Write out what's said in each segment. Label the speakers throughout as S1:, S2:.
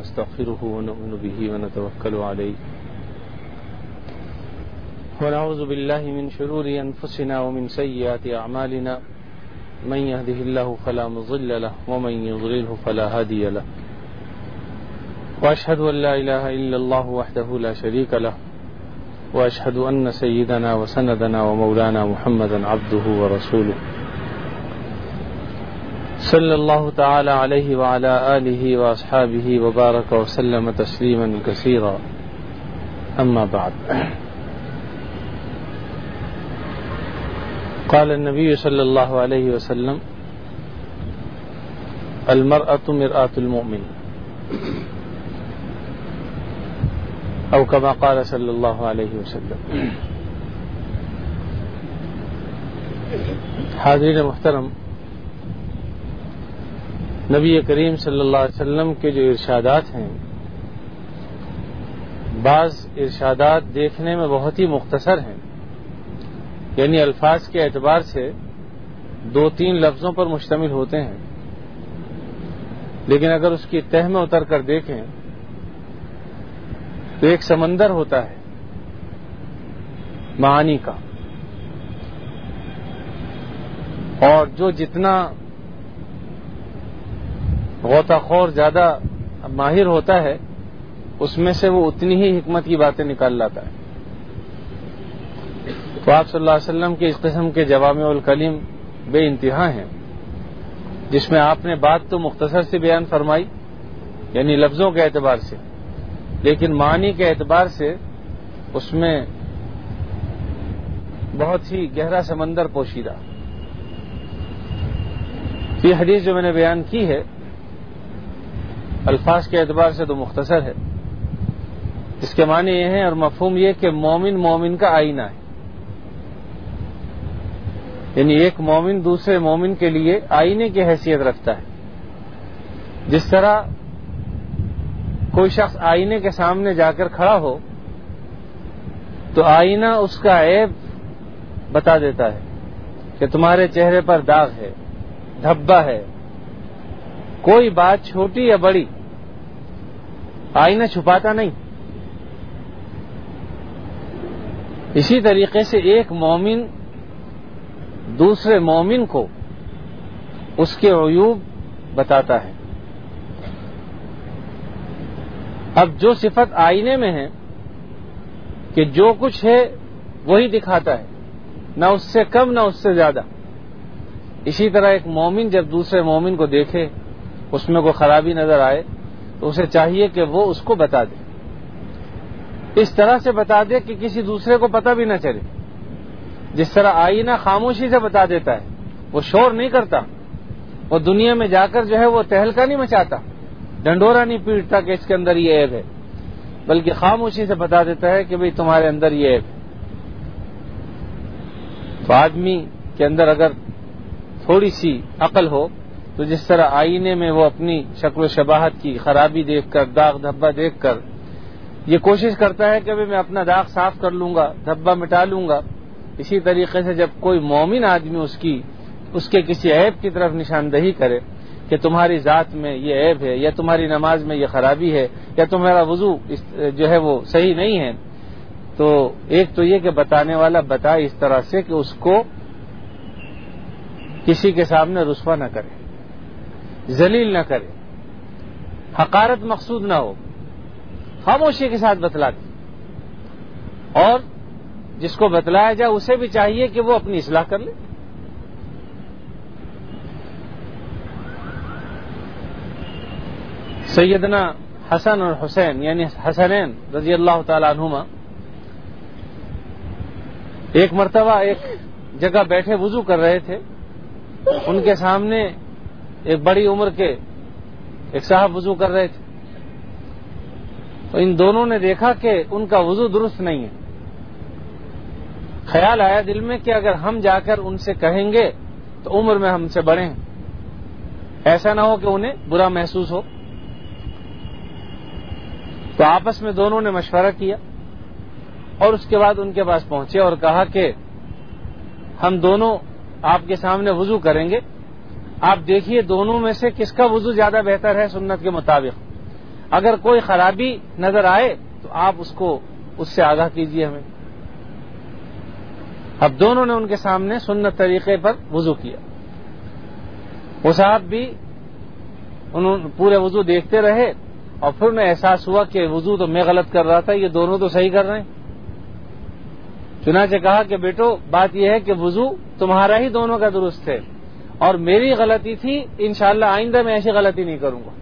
S1: ونستغفره ونؤمن به ونتوكل عليه ونعوذ بالله من شرور أنفسنا ومن سيئات أعمالنا من يهده الله فلا مضل له ومن يضلله فلا هادي له وأشهد أن لا إله إلا الله وحده لا شريك له وأشهد أن سيدنا وسندنا ومولانا محمدا عبده ورسوله صلى الله تعالى عليه وعلى آله وأصحابه وبارك وسلم تسليما كثيرا أما بعد. قال النبي صلى الله عليه وسلم المرأة مرآة المؤمن أو كما قال صلی اللہ علیہ وسلم. حاضرین محترم، نبی کریم صلی اللہ علیہ وسلم کے جو ارشادات ہیں، بعض ارشادات دیکھنے میں بہت ہی مختصر ہیں، یعنی الفاظ کے اعتبار سے 2-3 لفظوں پر مشتمل ہوتے ہیں، لیکن اگر اس کی تہ میں اتر کر دیکھیں تو ایک سمندر ہوتا ہے معانی کا، اور جو جتنا غوطہ خور زیادہ ماہر ہوتا ہے اس میں سے وہ اتنی ہی حکمت کی باتیں نکال لاتا ہے. تو آپ صلی اللہ علیہ وسلم کے اس قسم کے جوامع الکلم بے انتہا ہیں، جس میں آپ نے بات تو مختصر سے بیان فرمائی، یعنی لفظوں کے اعتبار سے، لیکن معنی کے اعتبار سے اس میں بہت ہی گہرا سمندر پوشیدہ. یہ حدیث جو میں نے بیان کی ہے الفاظ کے اعتبار سے تو مختصر ہے، اس کے معنی یہ ہیں اور مفہوم یہ کہ مومن مومن کا آئینہ ہے، یعنی ایک مومن دوسرے مومن کے لیے آئینے کی حیثیت رکھتا ہے. جس طرح کوئی شخص آئینے کے سامنے جا کر کھڑا ہو تو آئینہ اس کا عیب بتا دیتا ہے کہ تمہارے چہرے پر داغ ہے، دھبا ہے، کوئی بات چھوٹی یا بڑی آئینہ چھپاتا نہیں. اسی طریقے سے ایک مومن دوسرے مومن کو اس کے عیوب بتاتا ہے. اب جو صفت آئینے میں ہے کہ جو کچھ ہے وہی دکھاتا ہے، نہ اس سے کم نہ اس سے زیادہ، اسی طرح ایک مومن جب دوسرے مومن کو دیکھے اس میں کوئی خرابی نظر آئے تو اسے چاہیے کہ وہ اس کو بتا دے، اس طرح سے بتا دے کہ کسی دوسرے کو پتہ بھی نہ چلے. جس طرح آئینہ خاموشی سے بتا دیتا ہے، وہ شور نہیں کرتا، وہ دنیا میں جا کر جو ہے وہ تہلکا نہیں مچاتا، ڈنڈورا نہیں پیٹتا کہ اس کے اندر یہ عیب ہے، بلکہ خاموشی سے بتا دیتا ہے کہ بھئی تمہارے اندر یہ عیب ہے. تو آدمی کے اندر اگر تھوڑی سی عقل ہو تو جس طرح آئینے میں وہ اپنی شکل و شباہت کی خرابی دیکھ کر، داغ دھبا دیکھ کر یہ کوشش کرتا ہے کہ میں اپنا داغ صاف کر لوں گا، دھبا مٹا لوں گا، اسی طریقے سے جب کوئی مومن آدمی اس کے کسی عیب کی طرف نشاندہی کرے کہ تمہاری ذات میں یہ عیب ہے، یا تمہاری نماز میں یہ خرابی ہے، یا تمہارا وضو جو ہے وہ صحیح نہیں ہے، تو ایک تو یہ کہ بتانے والا بتائے اس طرح سے کہ اس کو کسی کے سامنے رسوا نہ کرے، ذلیل نہ کرے، حقارت مقصود نہ ہو، خاموشی کے ساتھ بتلا دے. اور جس کو بتلایا جائے اسے بھی چاہیے کہ وہ اپنی اصلاح کر لے. سیدنا حسن اور حسین یعنی حسنین رضی اللہ تعالی عنہما ایک مرتبہ ایک جگہ بیٹھے وضو کر رہے تھے، ان کے سامنے ایک بڑی عمر کے ایک صاحب وضو کر رہے تھے، تو ان دونوں نے دیکھا کہ ان کا وضو درست نہیں ہے. خیال آیا دل میں کہ اگر ہم جا کر ان سے کہیں گے تو عمر میں ہم سے بڑے ہیں، ایسا نہ ہو کہ انہیں برا محسوس ہو. تو آپس میں دونوں نے مشورہ کیا اور اس کے بعد ان کے پاس پہنچے اور کہا کہ ہم دونوں آپ کے سامنے وضو کریں گے، آپ دیکھیے دونوں میں سے کس کا وضو زیادہ بہتر ہے سنت کے مطابق. اگر کوئی خرابی نظر آئے تو آپ اس سے آگاہ کیجیے ہمیں۔ اب دونوں نے ان کے سامنے سنت طریقے پر وضو کیا، وہ صاحب بھی انہوں پورے وضو دیکھتے رہے، اور پھر انہیں احساس ہوا کہ وضو تو میں غلط کر رہا تھا، یہ دونوں تو صحیح کر رہے ہیں۔ چنانچہ کہا کہ بیٹو بات یہ ہے کہ وضو تمہارا ہی دونوں کا درست ہے، اور میری غلطی تھی، انشاءاللہ آئندہ میں ایسی غلطی نہیں کروں گا۔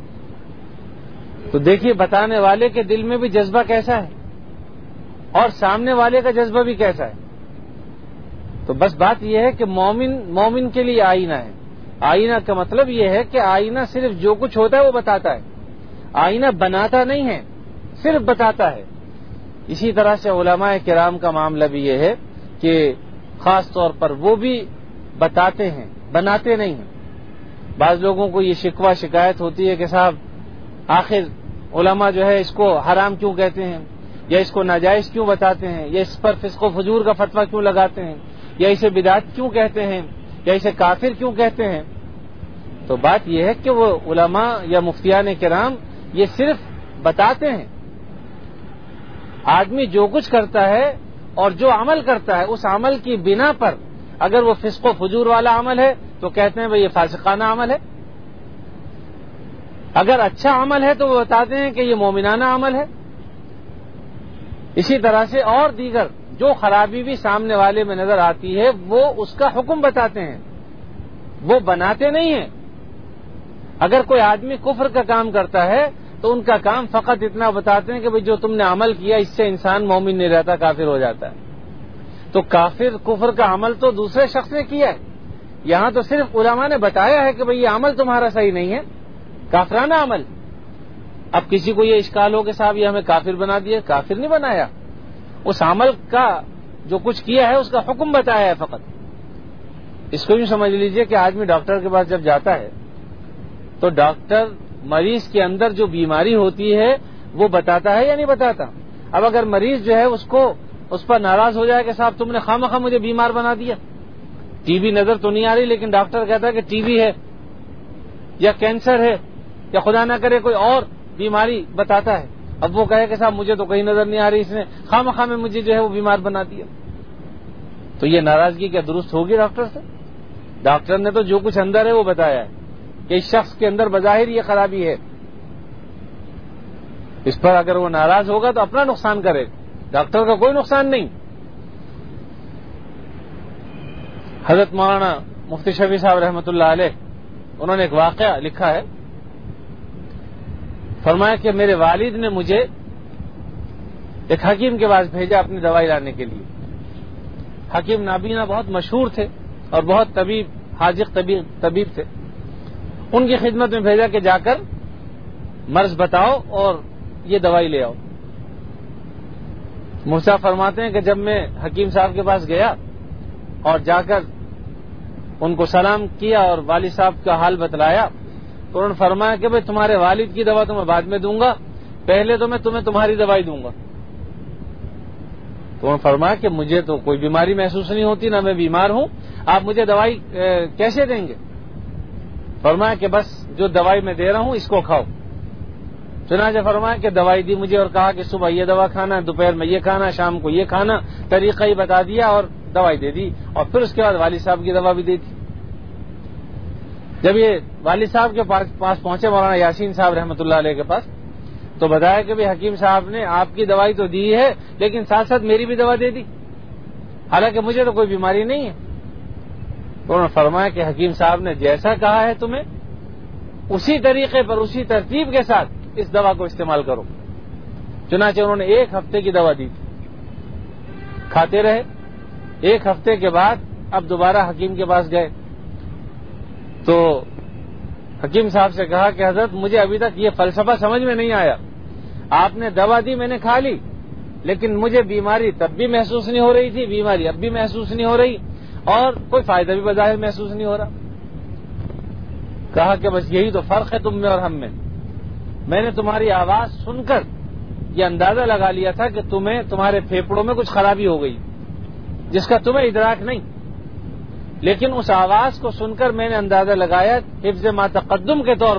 S1: تو دیکھیے بتانے والے کے دل میں بھی جذبہ کیسا ہے اور سامنے والے کا جذبہ بھی کیسا ہے۔ تو بس بات یہ ہے کہ مومن کے لیے آئینہ ہے۔ آئینہ کا مطلب یہ ہے کہ آئینہ صرف جو کچھ ہوتا ہے وہ بتاتا ہے، آئینہ بناتا نہیں ہے، صرف بتاتا ہے۔ اسی طرح سے علماء کرام کا معاملہ بھی یہ ہے کہ خاص طور پر وہ بھی بتاتے ہیں، بناتے نہیں ہیں۔ بعض لوگوں کو یہ شکوہ شکایت ہوتی ہے کہ صاحب آخر علماء جو ہے اس کو حرام کیوں کہتے ہیں، یا اس کو ناجائز کیوں بتاتے ہیں، یا اس پر فسق و فجور کا فتویٰ کیوں لگاتے ہیں، یا اسے بدعت کیوں کہتے ہیں، یا اسے کافر کیوں کہتے ہیں۔ تو بات یہ ہے کہ وہ علماء یا مفتیان کرام یہ صرف بتاتے ہیں۔ آدمی جو کچھ کرتا ہے اور جو عمل کرتا ہے اس عمل کی بنا پر اگر وہ فسق و فجور والا عمل ہے تو کہتے ہیں بھئی یہ فاسقانہ عمل ہے، اگر اچھا عمل ہے تو وہ بتاتے ہیں کہ یہ مومنانہ عمل ہے۔ اسی طرح سے اور دیگر جو خرابی بھی سامنے والے میں نظر آتی ہے وہ اس کا حکم بتاتے ہیں، وہ بناتے نہیں ہیں۔ اگر کوئی آدمی کفر کا کام کرتا ہے تو ان کا کام فقط اتنا بتاتے ہیں کہ بھئی جو تم نے عمل کیا اس سے انسان مومن نہیں رہتا، کافر ہو جاتا ہے۔ تو کفر کا عمل تو دوسرے شخص نے کیا ہے، یہاں تو صرف علماء نے بتایا ہے کہ بھئی یہ عمل تمہارا صحیح نہیں ہے، کافرانہ عمل۔ اب کسی کو یہ اشکال ہو کہ صاحب یہ ہمیں کافر بنا دیا، کافر نہیں بنایا، اس عمل کا جو کچھ کیا ہے اس کا حکم بتایا ہے فقط۔ اس کو یوں سمجھ لیجئے کہ آدمی ڈاکٹر کے پاس جب جاتا ہے تو ڈاکٹر مریض کے اندر جو بیماری ہوتی ہے وہ بتاتا ہے یا نہیں بتاتا۔ اب اگر مریض جو ہے اس پر ناراض ہو جائے کہ صاحب تم نے خواہ مجھے بیمار بنا دیا، ٹی بی نظر تو نہیں آ رہی لیکن ڈاکٹر کہتا ہے کہ ٹی بی ہے یا کینسر ہے یا خدا نہ کرے کوئی اور بیماری بتاتا ہے، اب وہ کہے کہ صاحب مجھے تو کہیں نظر نہیں آ رہی، اس نے خواہ میں مجھے جو ہے وہ بیمار بنا دیا، تو یہ ناراضگی کیا درست ہوگی ڈاکٹر سے؟ ڈاکٹر نے تو جو کچھ اندر ہے وہ بتایا ہے کہ اس شخص کے اندر بظاہر یہ خرابی ہے، اس پر اگر وہ ناراض ہوگا تو اپنا نقصان کرے، ڈاکٹر کا کوئی نقصان نہیں۔ حضرت مولانا مفتی شفیع صاحب رحمۃ اللہ علیہ انہوں نے ایک واقعہ لکھا ہے، فرمایا کہ میرے والد نے مجھے ایک حکیم کے پاس بھیجا اپنی دوائی لانے کے لیے۔ حکیم نابینا بہت مشہور تھے اور بہت حاذق طبیب تھے، ان کی خدمت میں بھیجا کہ جا کر مرض بتاؤ اور یہ دوائی لے آؤ۔ مفتی صاحب فرماتے ہیں کہ جب میں حکیم صاحب کے پاس گیا اور جا کر ان کو سلام کیا اور والد صاحب کا حال بتلایا تو انہوں نے فرمایا کہ بھئی تمہارے والد کی دوا تو میں بعد میں دوں گا، پہلے تو میں تمہیں تمہاری دوائی دوں گا۔ تو انہوں نے فرمایا کہ مجھے تو کوئی بیماری محسوس نہیں ہوتی، نہ میں بیمار ہوں، آپ مجھے دوائی کیسے دیں گے؟ فرمایا کہ بس جو دوائی میں دے رہا ہوں اس کو کھاؤ۔ چنانچہ فرمایا کہ دوائی دی مجھے اور کہا کہ صبح یہ دوا کھانا، دوپہر میں یہ کھانا، شام کو یہ کھانا، طریقہ ہی بتا دیا اور دوائی دے دی، اور پھر اس کے بعد والد صاحب کی دوا بھی دے دی۔ جب یہ والد صاحب کے پاس پہنچے مولانا یاسین صاحب رحمۃ اللہ علیہ کے پاس تو بتایا کہ حکیم صاحب نے آپ کی دوائی تو دی ہے لیکن ساتھ ساتھ میری بھی دوا دے دی، حالانکہ مجھے تو کوئی بیماری نہیں ہے۔ تو انہوں نے فرمایا کہ حکیم صاحب نے جیسا کہا ہے تمہیں اسی طریقے پر اسی ترتیب کے ساتھ اس دوا کو استعمال کرو۔ چنانچہ انہوں نے 1 ہفتے کی دوا دی تھی، کھاتے رہے۔ 1 ہفتے کے بعد اب دوبارہ حکیم کے پاس گئے تو حکیم صاحب سے کہا کہ حضرت مجھے ابھی تک یہ فلسفہ سمجھ میں نہیں آیا، آپ نے دوا دی میں نے کھا لی لیکن مجھے بیماری تب بھی محسوس نہیں ہو رہی تھی، بیماری اب بھی محسوس نہیں ہو رہی اور کوئی فائدہ بھی بظاہر محسوس نہیں ہو رہا۔ کہا کہ بس یہی تو فرق ہے تم میں اور ہم میں نے تمہاری آواز سن کر یہ اندازہ لگا لیا تھا کہ تمہارے پھیپڑوں میں کچھ خرابی ہو گئی جس کا تمہیں ادراک نہیں، لیکن اس آواز کو سن کر میں نے اندازہ لگایا حفظ ما تقدم کے طور پر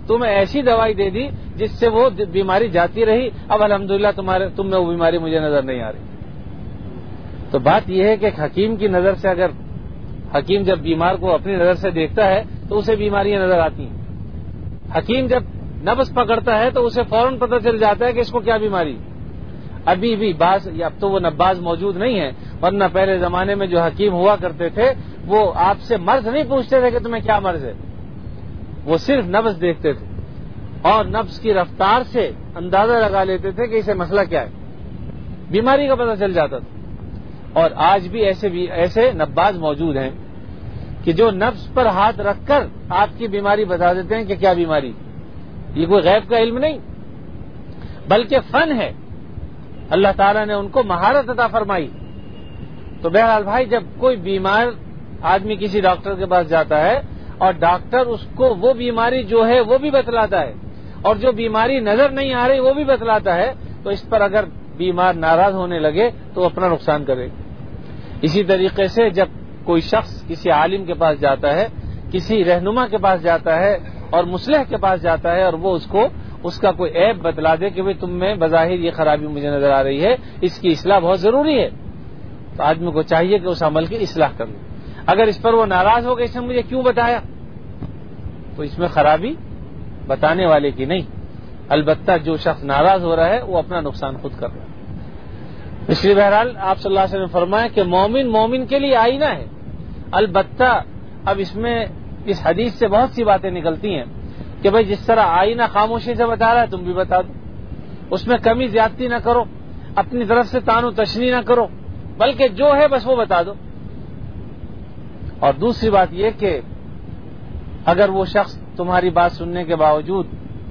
S1: تمہیں ایسی دوائی دے دی جس سے وہ بیماری جاتی رہی، اب الحمدللہ تم میں وہ بیماری مجھے نظر نہیں آ رہی۔ تو بات یہ ہے کہ ایک حکیم کی نظر سے، اگر حکیم جب بیمار کو اپنی نظر سے دیکھتا ہے تو اسے بیماریاں نظر آتی ہیں۔ حکیم جب نبض پکڑتا ہے تو اسے فوراً پتہ چل جاتا ہے کہ اس کو کیا بیماری۔ ابھی بھی اب تو وہ نباز موجود نہیں ہے، ورنہ پہلے زمانے میں جو حکیم ہوا کرتے تھے وہ آپ سے مرض نہیں پوچھتے تھے کہ تمہیں کیا مرض ہے، وہ صرف نبض دیکھتے تھے اور نبض کی رفتار سے اندازہ لگا لیتے تھے کہ اسے مسئلہ کیا ہے، بیماری کا پتہ چل جاتا تھا۔ اور آج بھی ایسے نباز موجود ہیں کہ جو نبض پر ہاتھ رکھ کر آپ کی بیماری بتا دیتے ہیں کہ کیا بیماری۔ یہ کوئی غیب کا علم نہیں بلکہ فن ہے، اللہ تعالیٰ نے ان کو مہارت عطا فرمائی۔ تو بہرحال بھائی، جب کوئی بیمار آدمی کسی ڈاکٹر کے پاس جاتا ہے اور ڈاکٹر اس کو وہ بیماری جو ہے وہ بھی بتلاتا ہے اور جو بیماری نظر نہیں آ رہی وہ بھی بتلاتا ہے، تو اس پر اگر بیمار ناراض ہونے لگے تو اپنا نقصان کرے۔ اسی طریقے سے جب کوئی شخص کسی عالم کے پاس جاتا ہے، کسی رہنما کے پاس جاتا ہے اور مصلح کے پاس جاتا ہے اور وہ اس کا کوئی عیب بتلا دے کہ بھئی تم میں بظاہر یہ خرابی مجھے نظر آ رہی ہے، اس کی اصلاح بہت ضروری ہے، تو آدمی کو چاہیے کہ اس عمل کی اصلاح کر لے۔ اگر اس پر وہ ناراض ہو کہ اس نے مجھے کیوں بتایا، تو اس میں خرابی بتانے والے کی نہیں، البتہ جو شخص ناراض ہو رہا ہے وہ اپنا نقصان خود کر رہا ہے۔ اس لیے بہرحال آپ صلی اللہ علیہ وسلم نے فرمایا کہ مومن کے لیے آئینہ ہے۔ البتہ اب اس حدیث سے بہت سی باتیں نکلتی ہیں کہ بھئی جس طرح آئینہ خاموشی سے بتا رہا ہے تم بھی بتا دو، اس میں کمی زیادتی نہ کرو، اپنی طرف سے تان و تشنیع نہ کرو، بلکہ جو ہے بس وہ بتا دو۔ اور دوسری بات یہ کہ اگر وہ شخص تمہاری بات سننے کے باوجود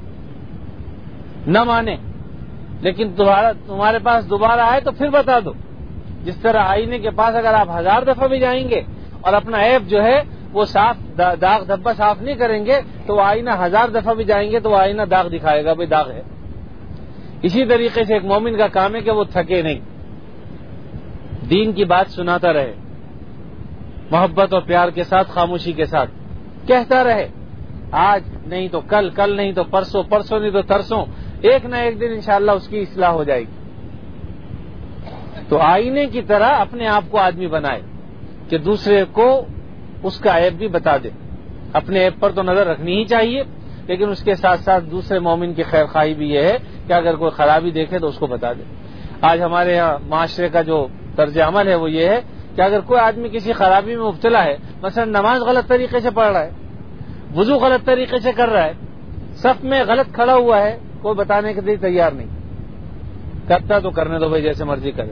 S1: نہ مانے لیکن تمہارے پاس دوبارہ آئے تو پھر بتا دو۔ جس طرح آئینے کے پاس اگر آپ 1000 دفعہ بھی جائیں گے اور اپنا عیب جو ہے وہ صاف داغ دھبا صاف نہیں کریں گے تو وہ آئینہ 1000 دفعہ بھی جائیں گے تو وہ آئینہ داغ دکھائے گا، بھئی داغ ہے۔ اسی طریقے سے ایک مومن کا کام ہے کہ وہ تھکے نہیں، دین کی بات سناتا رہے، محبت اور پیار کے ساتھ، خاموشی کے ساتھ کہتا رہے، آج نہیں تو کل، کل نہیں تو پرسوں، پرسوں نہیں تو ترسوں، ایک نہ ایک دن انشاءاللہ اس کی اصلاح ہو جائے گی۔ تو آئینے کی طرح اپنے آپ کو آدمی بنائے کہ دوسرے کو اس کا عیب بھی بتا دے۔ اپنے عیب پر تو نظر رکھنی ہی چاہیے، لیکن اس کے ساتھ ساتھ دوسرے مومن کی خیر خواہی بھی یہ ہے کہ اگر کوئی خرابی دیکھے تو اس کو بتا دے۔ آج ہمارے یہاں معاشرے کا جو طرز عمل ہے وہ یہ ہے کہ اگر کوئی آدمی کسی خرابی میں مبتلا ہے، مثلا نماز غلط طریقے سے پڑھ رہا ہے، وضو غلط طریقے سے کر رہا ہے، صف میں غلط کھڑا ہوا ہے، کوئی بتانے کے لیے تیار نہیں، کرتا تو کرنے دو بھائی جیسے مرضی کرے،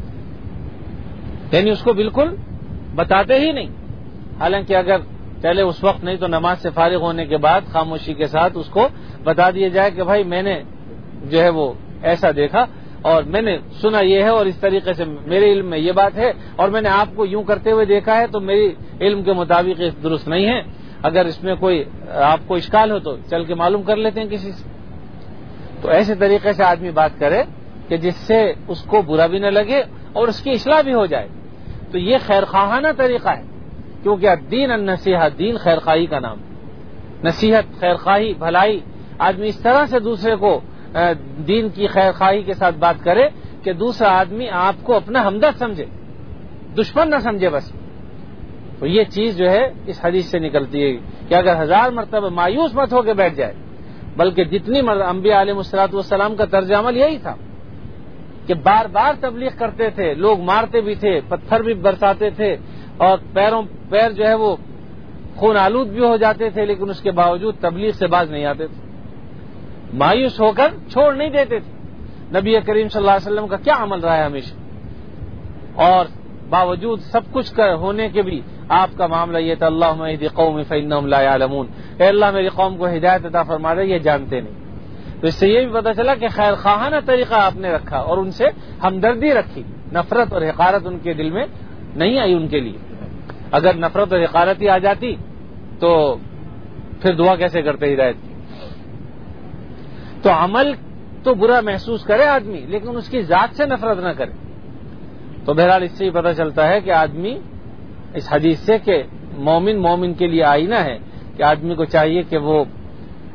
S1: یعنی اس کو بالکل بتاتے ہی نہیں۔ حالانکہ اگر چلے اس وقت نہیں تو نماز سے فارغ ہونے کے بعد خاموشی کے ساتھ اس کو بتا دیا جائے کہ بھائی میں نے جو ہے وہ ایسا دیکھا اور میں نے سنا یہ ہے اور اس طریقے سے میرے علم میں یہ بات ہے اور میں نے آپ کو یوں کرتے ہوئے دیکھا ہے تو میری علم کے مطابق یہ درست نہیں ہے، اگر اس میں کوئی آپ کو اشکال ہو تو چل کے معلوم کر لیتے ہیں کسی سے۔ تو ایسے طریقے سے آدمی بات کرے کہ جس سے اس کو برا بھی نہ لگے اور اس کی اصلاح بھی ہو جائے، تو یہ خیر خواہانہ طریقہ ہے، کیونکہ دین النصیحت، دین خیر خواہی کا نام، نصیحت، خیر خواہی، بھلائی۔ آدمی اس طرح سے دوسرے کو دین کی خیر خواہی کے ساتھ بات کرے کہ دوسرا آدمی آپ کو اپنا ہمدرد سمجھے، دشمن نہ سمجھے بس۔ تو یہ چیز جو ہے اس حدیث سے نکلتی ہے کہ اگر 1000 مرتبہ مایوس مت ہو کے بیٹھ جائے، بلکہ جتنی انبیاء علیہ الصلوۃ والسلام کا طرز عمل یہی تھا کہ بار بار تبلیغ کرتے تھے، لوگ مارتے بھی تھے، پتھر بھی برساتے تھے اور پیر جو ہے وہ خون آلود بھی ہو جاتے تھے، لیکن اس کے باوجود تبلیغ سے باز نہیں آتے تھے، مایوس ہو کر چھوڑ نہیں دیتے تھے۔ نبی کریم صلی اللہ علیہ وسلم کا کیا عمل رہا ہے ہمیشہ، اور باوجود سب کچھ ہونے کے بھی آپ کا معاملہ یہ تھا، اللہم اہد قومی فانہم لا یعلمون، اے اللہ میری قوم کو ہدایت عطا فرما دے، یہ جانتے نہیں۔ تو اس سے یہ بھی پتہ چلا کہ خیر خواہانہ طریقہ آپ نے رکھا اور ان سے ہمدردی رکھی، نفرت اور حقارت ان کے دل میں نہیں آئی ان کے لیے۔ اگر نفرت اور حقارت ہی آ جاتی تو پھر دعا کیسے کرتے ہدایت کی؟ تو عمل تو برا محسوس کرے آدمی، لیکن اس کی ذات سے نفرت نہ کرے۔ تو بہرحال اس سے ہی پتہ چلتا ہے کہ آدمی اس حدیث سے کہ مومن کے لیے آئینہ ہے، کہ آدمی کو چاہیے کہ وہ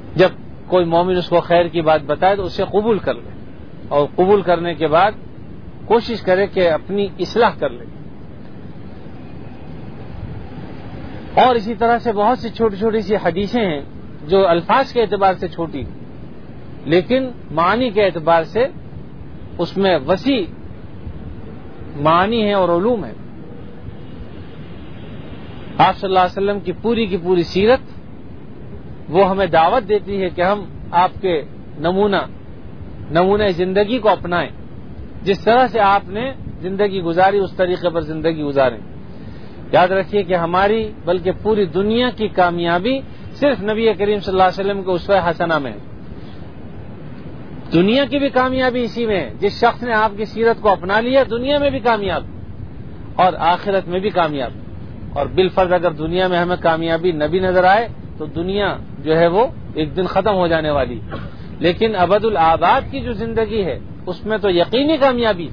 S1: جب کوئی مومن اس کو خیر کی بات بتائے تو اسے قبول کر لے، اور قبول کرنے کے بعد کوشش کرے کہ اپنی اصلاح کر لے. اور اسی طرح سے بہت سی چھوٹی چھوٹی سی حدیثیں ہیں جو الفاظ کے اعتبار سے چھوٹی لیکن معنی کے اعتبار سے اس میں وسیع معنی ہے اور علوم ہے. آپ صلی اللہ علیہ وسلم کی پوری سیرت وہ ہمیں دعوت دیتی ہے کہ ہم آپ کے نمونہ زندگی کو اپنائیں. جس طرح سے آپ نے زندگی گزاری اس طریقے پر زندگی گزاریں. یاد رکھیے کہ ہماری بلکہ پوری دنیا کی کامیابی صرف نبی کریم صلی اللہ علیہ وسلم کے اسوہ حسنہ میں ہے. دنیا کی بھی کامیابی اسی میں ہے. جس شخص نے آپ کی سیرت کو اپنا لیا دنیا میں بھی کامیاب اور آخرت میں بھی کامیاب. اور بالفرض اگر دنیا میں ہمیں کامیابی نبی نظر آئے تو دنیا جو ہے وہ ایک دن ختم ہو جانے والی. لیکن ابد الآباد کی جو زندگی ہے اس میں تو یقینی کامیابی.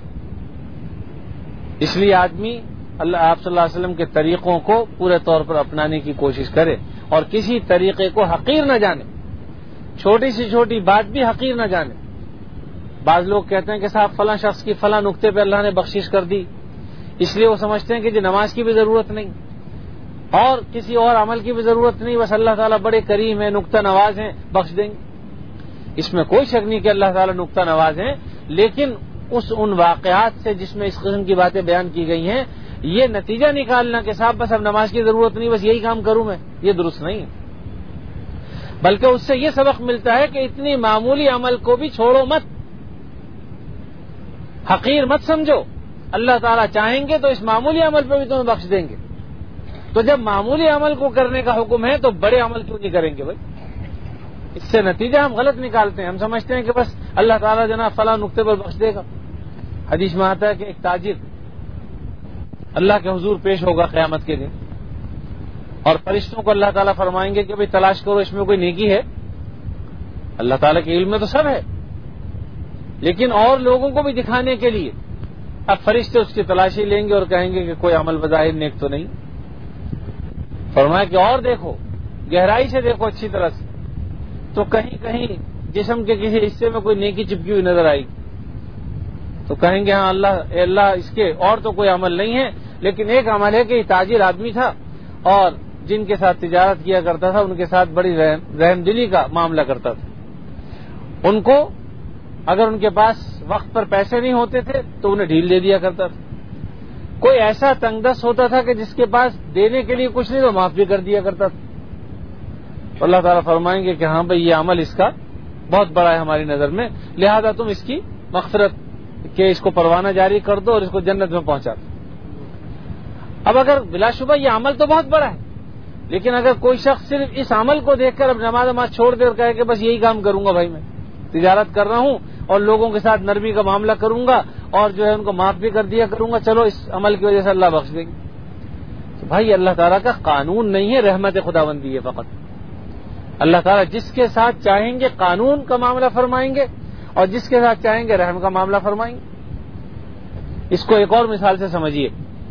S1: اس لیے آدمی آپ صلی اللہ علیہ وسلم کے طریقوں کو پورے طور پر اپنانے کی کوشش کرے اور کسی طریقے کو حقیر نہ جانے. چھوٹی سی چھوٹی بات بھی حقیر نہ جانے. بعض لوگ کہتے ہیں کہ صاحب فلاں شخص کی فلاں نقطے پہ اللہ نے بخشش کر دی، اس لیے وہ سمجھتے ہیں کہ نماز کی بھی ضرورت نہیں اور کسی اور عمل کی بھی ضرورت نہیں، بس اللہ تعالیٰ بڑے کریم ہیں، نقطہ نواز ہیں، بخش دیں گے. اس میں کوئی شک نہیں کہ اللہ تعالیٰ نقطہ نواز ہیں، لیکن ان واقعات سے جس میں اس قسم کی باتیں بیان کی گئی ہیں یہ نتیجہ نکالنا کہ صاحب بس اب نماز کی ضرورت نہیں، بس یہی کام کروں میں، یہ درست نہیں ہے. بلکہ اس سے یہ سبق ملتا ہے کہ اتنی معمولی عمل کو بھی چھوڑو مت، حقیر مت سمجھو. اللہ تعالیٰ چاہیں گے تو اس معمولی عمل پہ بھی تمہیں بخش دیں گے. تو جب معمولی عمل کو کرنے کا حکم ہے تو بڑے عمل کیوں نہیں کریں گے بھائی؟ اس سے نتیجہ ہم غلط نکالتے ہیں. ہم سمجھتے ہیں کہ بس اللہ تعالیٰ جناب فلاں نقطے پر بخش دے گا. حدیث میں آتا ہے کہ ایک تاجر اللہ کے حضور پیش ہوگا قیامت کے دن اور فرشتوں کو اللہ تعالیٰ فرمائیں گے کہ بھئی تلاش کرو اس میں کوئی نیکی ہے. اللہ تعالیٰ کے علم میں تو سب ہے لیکن اور لوگوں کو بھی دکھانے کے لیے اب فرشتے اس کی تلاشی لیں گے اور کہیں گے کہ کوئی عمل بظاہر نیک تو نہیں. فرمایا کہ اور دیکھو، گہرائی سے دیکھو اچھی طرح سے، تو کہیں کہیں جسم کے کسی حصے میں کوئی نیکی چپکی ہوئی نظر آئی تو کہیں گے ہاں اللہ اس کے اور تو کوئی عمل نہیں ہے، لیکن ایک عمل ہے کہ یہ تاجر آدمی تھا اور جن کے ساتھ تجارت کیا کرتا تھا ان کے ساتھ بڑی رحم دلی کا معاملہ کرتا تھا. ان کو اگر ان کے پاس وقت پر پیسے نہیں ہوتے تھے تو انہیں ڈھیل دے دیا کرتا تھا. کوئی ایسا تنگ دست ہوتا تھا کہ جس کے پاس دینے کے لیے کچھ نہیں تو معاف بھی کر دیا کرتا تھا. تو اللہ تعالیٰ فرمائیں گے کہ ہاں بھائی یہ عمل اس کا بہت بڑا ہے ہماری نظر میں، لہذا تم اس کی مغفرت کہ اس کو پروانہ جاری کر دو اور اس کو جنت میں پہنچا دو. اب اگر بلا شبہ یہ عمل تو بہت بڑا ہے لیکن اگر کوئی شخص صرف اس عمل کو دیکھ کر اب نماز چھوڑ دے اور کہے کہ بس یہی کام کروں گا بھائی، میں تجارت کر رہا ہوں اور لوگوں کے ساتھ نرمی کا معاملہ کروں گا اور جو ہے ان کو معاف بھی کر دیا کروں گا، چلو اس عمل کی وجہ سے اللہ بخش دیں گے. تو بھائی اللہ تعالیٰ کا قانون نہیں ہے، رحمت خداوندی ہے فقط. اللہ تعالیٰ جس کے ساتھ چاہیں گے قانون کا معاملہ فرمائیں گے اور جس کے ساتھ چاہیں گے رحم کا معاملہ فرمائیں گے. اس کو ایک اور مثال سے سمجھیے.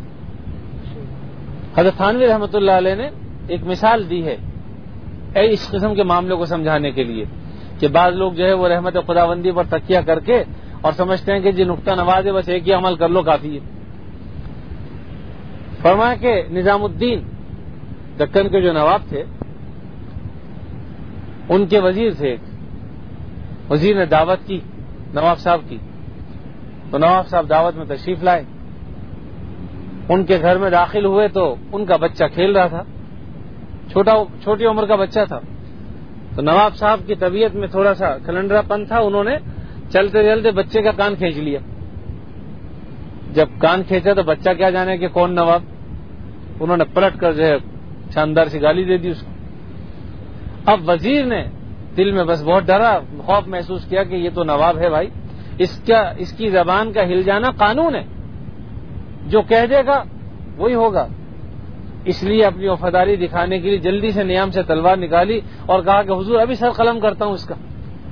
S1: حضرت تھانوی رحمۃ اللہ علیہ نے ایک مثال دی ہے اس قسم کے معاملوں کو سمجھانے کے لیے کہ بعض لوگ جو ہے وہ رحمت خداوندی پر تکیہ کر کے اور سمجھتے ہیں کہ جی نقطہ نواز ہے بس ایک ہی عمل کر لو کافی ہے. فرمایا کہ نظام الدین دکن کے جو نواب تھے ان کے وزیر تھے، ایک وزیر نے دعوت کی نواب صاحب کی تو نواب صاحب دعوت میں تشریف لائے. ان کے گھر میں داخل ہوئے تو ان کا بچہ کھیل رہا تھا، چھوٹی عمر کا بچہ تھا. تو نواب صاحب کی طبیعت میں تھوڑا سا کھلنڈرا پن تھا، انہوں نے چلتے چلتے بچے کا کان کھینچ لیا. جب کان کھینچا تو بچہ کیا جانے کہ کون نواب، انہوں نے پلٹ کر جو ہے شاندار سی گالی دے دی اس کو. اب وزیر نے دل میں بس بہت ڈرا، خوف محسوس کیا کہ یہ تو نواب ہے بھائی، اس کی زبان کا ہل جانا قانون ہے، جو کہہ دے گا وہی ہوگا. اس لیے اپنی وفاداری دکھانے کے لیے جلدی سے نیام سے تلوار نکالی اور کہا کہ حضور ابھی سر قلم کرتا ہوں اس کا.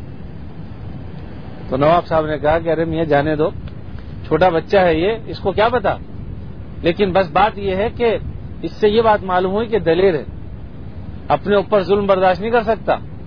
S1: تو نواب صاحب نے کہا کہ ارے میاں جانے دو، چھوٹا بچہ ہے یہ، اس کو کیا پتا. لیکن بس بات یہ ہے کہ اس سے یہ بات معلوم ہوئی کہ دلیر ہے، اپنے اوپر ظلم برداشت نہیں کر سکتا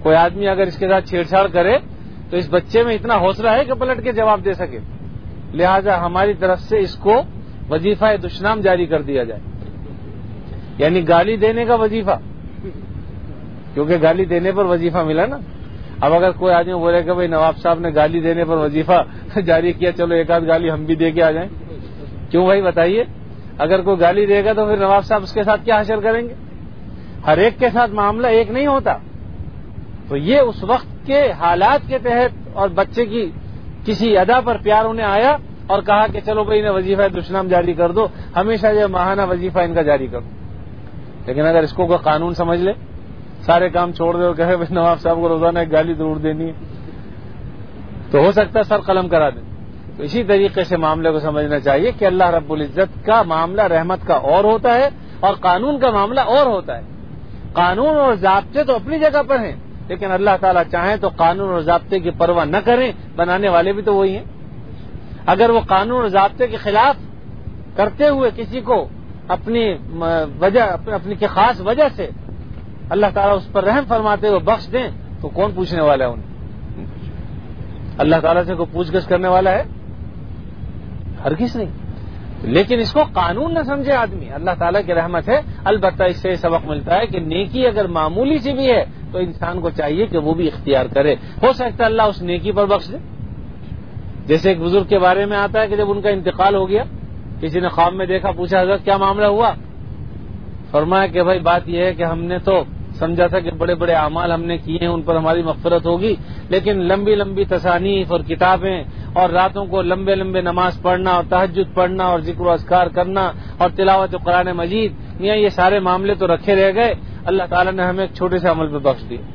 S1: کوئی آدمی اگر اس کے ساتھ چھیڑ چھاڑ کرے تو اس بچے میں اتنا حوصلہ ہے کہ پلٹ کے جواب دے سکے، لہذا ہماری طرف سے اس کو وظیفہ دشنام جاری کر دیا جائے، یعنی گالی دینے کا وظیفہ، کیونکہ گالی دینے پر وظیفہ ملا نا۔ اب اگر کوئی آدمی بولے کہ بھائی نواب صاحب نے گالی دینے پر وظیفہ جاری کیا، چلو ایک آدھ گالی ہم بھی دے کے آ جائیں، کیوں بھائی بتائیے؟ اگر کوئی گالی دے گا تو پھر نواب صاحب اس کے ساتھ کیا حاصل کریں گے؟ ہر ایک کے ساتھ معاملہ ایک نہیں ہوتا، تو یہ اس وقت کے حالات کے تحت اور بچے کی کسی ادا پر پیار انہیں آیا اور کہا کہ چلو بھائی انہیں وظیفہ دشنام جاری کر دو، ہمیشہ یہ ماہانہ وظیفہ ان کا جاری کر دو۔ لیکن اگر اس کو کوئی قانون سمجھ لے، سارے کام چھوڑ دے اور کہے بھائی نواب صاحب کو روزانہ ایک گالی ضرور دینی ہے، تو ہو سکتا ہے سر قلم کرا دیں۔ تو اسی طریقے سے معاملے کو سمجھنا چاہیے کہ اللہ رب العزت کا معاملہ رحمت کا اور ہوتا ہے اور قانون کا معاملہ اور ہوتا ہے۔ قانون اور ضابطے تو اپنی جگہ پر ہیں، لیکن اللہ تعالیٰ چاہیں تو قانون اور ضابطے کی پرواہ نہ کریں، بنانے والے بھی تو وہی ہیں۔ اگر وہ قانون اور ضابطے کے خلاف کرتے ہوئے کسی کو اپنی خاص وجہ سے اللہ تعالیٰ اس پر رحم فرماتے ہوئے بخش دیں تو کون پوچھنے والا ہے انہیں؟ اللہ تعالیٰ سے کوئی پوچھ گچھ کرنے والا ہے؟ ہرگز نہیں۔ لیکن اس کو قانون نہ سمجھے آدمی، اللہ تعالیٰ کی رحمت ہے۔ البتہ اس سے سبق ملتا ہے کہ نیکی اگر معمولی سی بھی ہے تو انسان کو چاہیے کہ وہ بھی اختیار کرے، ہو سکتا ہے اللہ اس نیکی پر بخش دے۔ جیسے ایک بزرگ کے بارے میں آتا ہے کہ جب ان کا انتقال ہو گیا، کسی نے خواب میں دیکھا، پوچھا حضرت کیا معاملہ ہوا؟ فرمایا کہ بھائی بات یہ ہے کہ ہم نے تو سمجھا تھا کہ بڑے بڑے اعمال ہم نے کیے ہیں، ان پر ہماری مغفرت ہوگی، لیکن لمبی لمبی تصانیف اور کتابیں اور راتوں کو لمبے لمبے نماز پڑھنا اور تہجد پڑھنا اور ذکر و اذکار کرنا اور تلاوت قرآن مجید، یہ سارے معاملے تو رکھے رہ گئے، اللہ تعالیٰ نے ہمیں ایک چھوٹے سے عمل پہ بخش دیا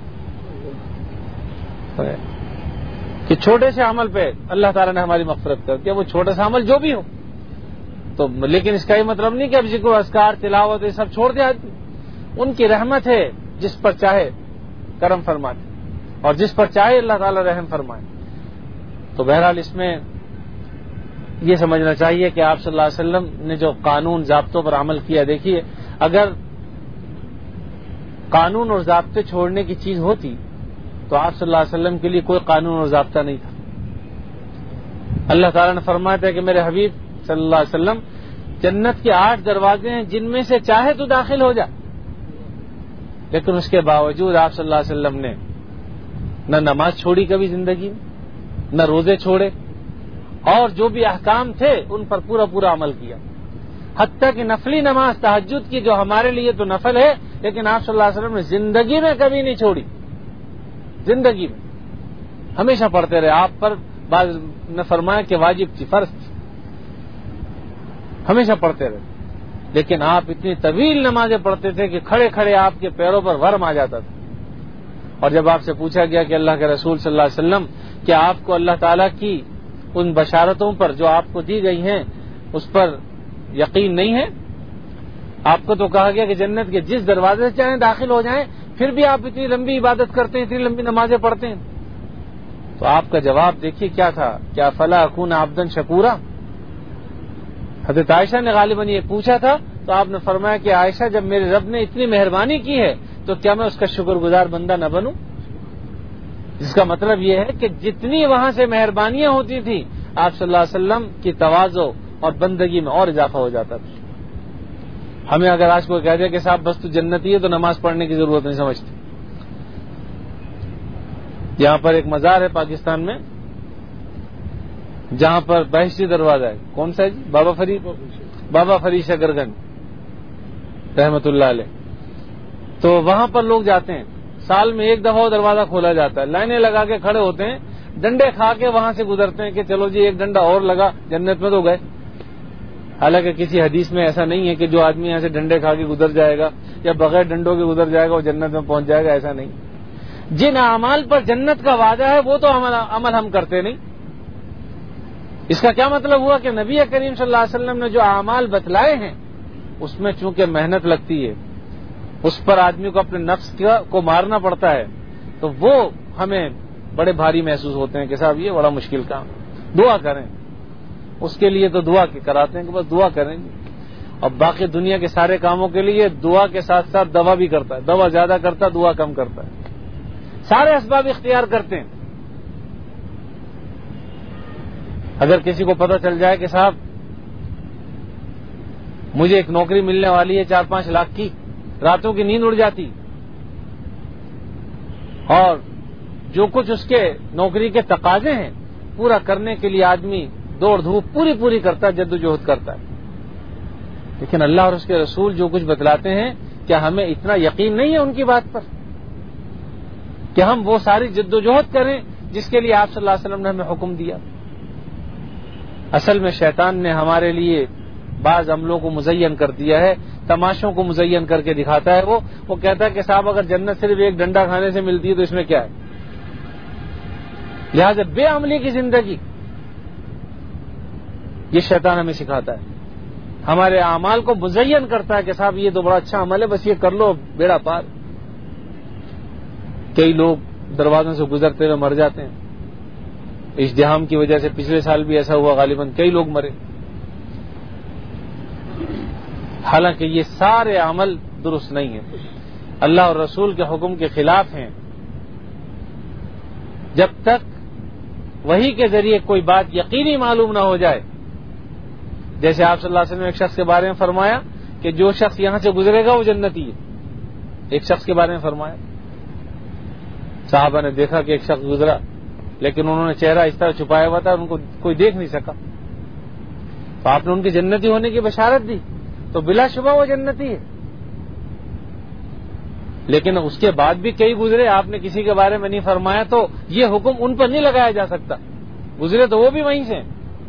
S1: کہ چھوٹے سے عمل پہ اللہ تعالیٰ نے ہماری مغفرت کر دیا، وہ چھوٹا سا عمل جو بھی ہو تو، لیکن اس کا یہ مطلب نہیں کہ اب ذکر و اذکار تلاوت یہ سب چھوڑ دے آدمی۔ ان کی رحمت ہے، جس پر چاہے کرم فرمائے اور جس پر چاہے اللہ تعالیٰ رحم فرمائے۔ تو بہرحال اس میں یہ سمجھنا چاہیے کہ آپ صلی اللہ علیہ وسلم نے جو قانون ضابطوں پر عمل کیا، دیکھیے اگر قانون اور ضابطے چھوڑنے کی چیز ہوتی تو آپ صلی اللہ علیہ وسلم کے لیے کوئی قانون اور ضابطہ نہیں تھا۔ اللہ تعالیٰ نے فرمایا تھا کہ میرے حبیب صلی اللہ علیہ وسلم جنت کے 8 دروازے ہیں، جن میں سے چاہے تو داخل ہو جا، لیکن اس کے باوجود آپ صلی اللہ علیہ وسلم نے نہ نماز چھوڑی کبھی زندگی میں، نہ روزے چھوڑے، اور جو بھی احکام تھے ان پر پورا پورا عمل کیا، حتیٰ کہ نفلی نماز تہجد کی جو ہمارے لیے تو نفل ہے، لیکن آپ صلی اللہ علیہ وسلم نے زندگی میں کبھی نہیں چھوڑی، زندگی میں ہمیشہ پڑھتے رہے۔ آپ پر بعض نے فرمایا کہ واجب تھی، فرض تھی، ہمیشہ پڑھتے رہے، لیکن آپ اتنی طویل نمازیں پڑھتے تھے کہ کھڑے کھڑے آپ کے پیروں پر ورم آ جاتا تھا۔ اور جب آپ سے پوچھا گیا کہ اللہ کے رسول صلی اللہ علیہ وسلم کیا آپ کو اللہ تعالیٰ کی ان بشارتوں پر جو آپ کو دی گئی ہیں اس پر یقین نہیں ہے؟ آپ کو تو کہا گیا کہ جنت کے جس دروازے سے چاہیں داخل ہو جائیں، پھر بھی آپ اتنی لمبی عبادت کرتے ہیں، اتنی لمبی نمازیں پڑھتے ہیں۔ تو آپ کا جواب دیکھیے کیا تھا، کیا فلا اکون عبدا شکورا؟ حضرت عائشہ نے غالباً یہ پوچھا تھا تو آپ نے فرمایا کہ عائشہ جب میرے رب نے اتنی مہربانی کی ہے تو کیا میں اس کا شکر گزار بندہ نہ بنوں؟ جس کا مطلب یہ ہے کہ جتنی وہاں سے مہربانیاں ہوتی تھیں آپ صلی اللہ علیہ وسلم کی تواضع اور بندگی میں اور اضافہ ہو جاتا تھا۔ ہمیں اگر آج کوئی کہہ دے کہ صاحب بس تو جنتی ہے تو نماز پڑھنے کی ضرورت نہیں سمجھتے۔ یہاں پر ایک مزار ہے پاکستان میں جہاں پر بہشتی دروازہ ہے، کون سا ہے جی؟ بابا فرید شکرگنج رحمت اللہ علیہ۔ تو وہاں پر لوگ جاتے ہیں، سال میں ایک دفعہ دروازہ کھولا جاتا ہے، لائنیں لگا کے کھڑے ہوتے ہیں، ڈنڈے کھا کے وہاں سے گزرتے ہیں کہ چلو جی ایک ڈنڈا اور لگا جنت میں تو گئے۔ حالانکہ کسی حدیث میں ایسا نہیں ہے کہ جو آدمی یہاں سے ڈنڈے کھا کے گزر جائے گا یا بغیر ڈنڈوں کے گزر جائے گا وہ جنت میں پہنچ جائے گا، ایسا نہیں۔ جن اعمال پر جنت کا وعدہ ہے وہ تو عمل ہم کرتے نہیں۔ اس کا کیا مطلب ہوا کہ نبی کریم صلی اللہ علیہ وسلم نے جو اعمال بتلائے ہیں اس میں چونکہ محنت لگتی ہے، اس پر آدمی کو اپنے نفس کو مارنا پڑتا ہے، تو وہ ہمیں بڑے بھاری محسوس ہوتے ہیں کہ صاحب یہ بڑا مشکل کام، دعا کریں اس کے لیے، تو دعا کراتے ہیں کہ بس دعا کریں گے۔ اور باقی دنیا کے سارے کاموں کے لیے دعا کے ساتھ ساتھ دوا بھی کرتا ہے، دوا زیادہ کرتا ہے، دعا کم کرتا ہے۔ سارے اسباب اختیار کرتے ہیں. اگر کسی کو پتہ چل جائے کہ صاحب مجھے ایک نوکری ملنے والی ہے 4-5 لاکھ کی، راتوں کی نیند اڑ جاتی، اور جو کچھ اس کے نوکری کے تقاضے ہیں پورا کرنے کے لیے آدمی دوڑ دھوپ پوری کرتا ہے، جد و جہد کرتا ہے. لیکن اللہ اور اس کے رسول جو کچھ بتلاتے ہیں، کیا ہمیں اتنا یقین نہیں ہے ان کی بات پر کہ ہم وہ ساری جد و جہد کریں جس کے لیے آپ صلی اللہ علیہ وسلم نے ہمیں حکم دیا؟ اصل میں شیطان نے ہمارے لیے بعض عملوں کو مزین کر دیا ہے، تماشوں کو مزین کر کے دکھاتا ہے. وہ کہتا ہے کہ صاحب اگر جنت صرف ایک ڈنڈا کھانے سے ملتی ہے تو اس میں کیا ہے؟ لہذا بے عملی کی زندگی، یہ شیطان ہمیں سکھاتا ہے. ہمارے اعمال کو مزین کرتا ہے کہ صاحب یہ تو بڑا اچھا عمل ہے، بس یہ کر لو بیڑا پار. کئی لوگ دروازوں سے گزرتے ہوئے مر جاتے ہیں ازدحام کی وجہ سے. پچھلے سال بھی ایسا ہوا، غالباً کئی لوگ مرے. حالانکہ یہ سارے عمل درست نہیں ہیں، اللہ اور رسول کے حکم کے خلاف ہیں. جب تک وحی کے ذریعے کوئی بات یقینی معلوم نہ ہو جائے، جیسے آپ صلی اللہ علیہ وسلم نے ایک شخص کے بارے میں فرمایا کہ جو شخص یہاں سے گزرے گا وہ جنتی ہے. ایک شخص کے بارے میں فرمایا، صحابہ نے دیکھا کہ ایک شخص گزرا لیکن انہوں نے چہرہ اس طرح چھپایا ہوا تھا ان کو کوئی دیکھ نہیں سکا، تو آپ نے ان کے جنتی ہونے کی بشارت دی، تو بلا شبہ وہ جنتی ہے. لیکن اس کے بعد بھی کئی گزرے، آپ نے کسی کے بارے میں نہیں فرمایا تو یہ حکم ان پر نہیں لگایا جا سکتا. گزرے تو وہ بھی وہیں سے.